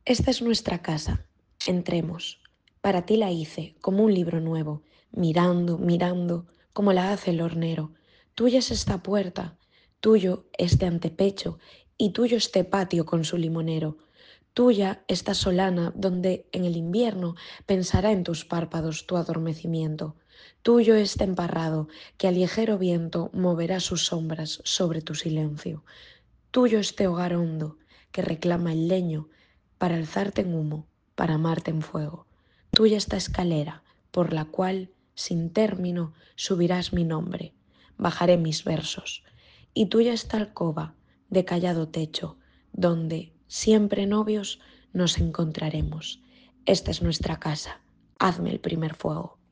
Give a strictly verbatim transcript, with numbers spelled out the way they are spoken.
Esta es nuestra casa. Entremos. Para ti la hice, como un libro nuevo, mirando, mirando, como la hace el hornero. Tuya es esta puerta, tuyo este antepecho, y tuyo este patio con su limonero. Tuya esta solana donde en el invierno pensará en tus párpados tu adormecimiento. Tuyo este emparrado que al ligero viento moverá sus sombras sobre tu silencio. Tuyo este hogar hondo que reclama el leño para alzarte en humo, para amarte en fuego. Tuya esta escalera por la cual, sin término, subirás mi nombre, bajaré mis versos. Y tuya esta alcoba de callado techo, donde, siempre novios, nos encontraremos. Esta es nuestra casa. Hazme el primer fuego.